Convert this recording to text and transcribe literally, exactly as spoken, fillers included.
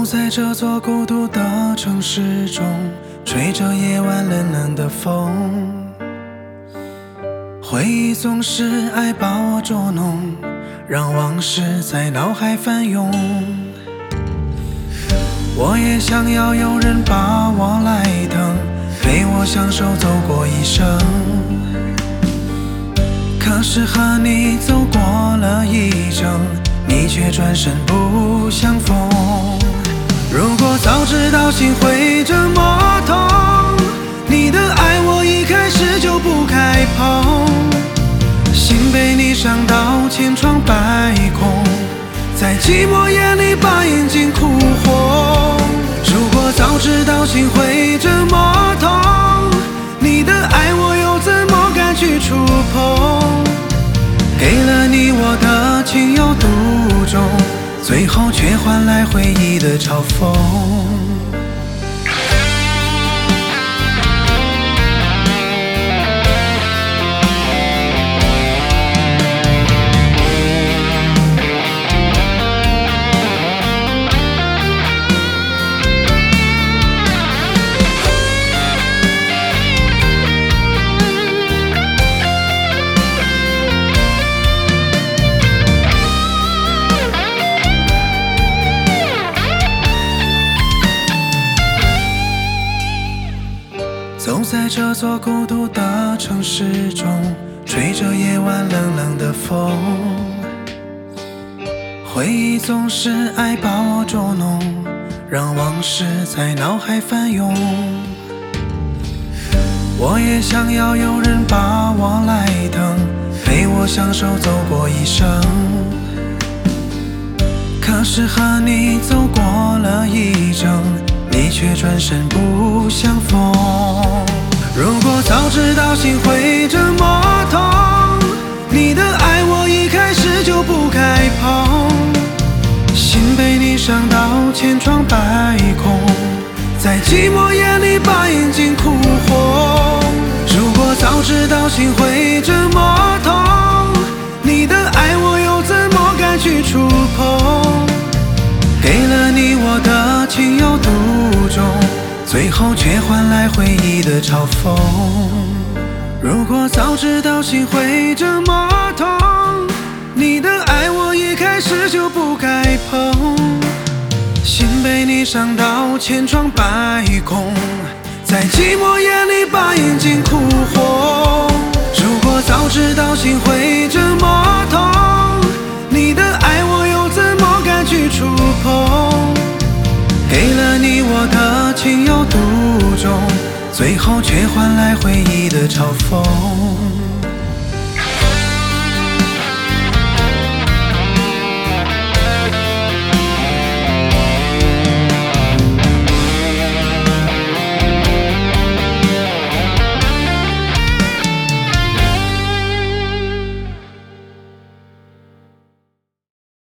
在这座孤独的城市中，吹着夜晚冷冷的风，回忆总是爱把我捉弄，让往事在脑海翻涌。我也想要有人把我来疼，陪我享受走过一生，可是和你走过了一程，你却转身不相逢。如果早知道心会这么痛，你的爱我一开始就不该碰，心被你伤到千疮百孔，在寂寞夜里把眼睛哭红。如果早知道心会这么痛，你的爱我又怎么敢去触碰，给了你我的情有独钟，最后却换来回忆的嘲讽。走在这座孤独的城市中，吹着夜晚冷冷的风，回忆总是爱把我捉弄，让往事在脑海翻涌。我也想要有人把我来疼，陪我享受走过一生，可是和你走过了一程，你却转身不相逢。如果早知道心会这么痛，你的爱我一开始就不该碰，心被你伤到千疮百孔，在寂寞夜里把眼睛哭红。如果早知道心会这么痛，你的爱我又怎么敢去触碰，给了你我的情有独钟，最后却换来回忆的嘲讽。如果早知道心会这么痛，你的爱我一开始就不该碰，心被你伤到千疮百孔，在寂寞夜里把眼睛哭红。如果早知道心会这么痛，你的爱我又怎么敢去触碰，给了你我的情有独钟，最后却换来回忆的嘲讽。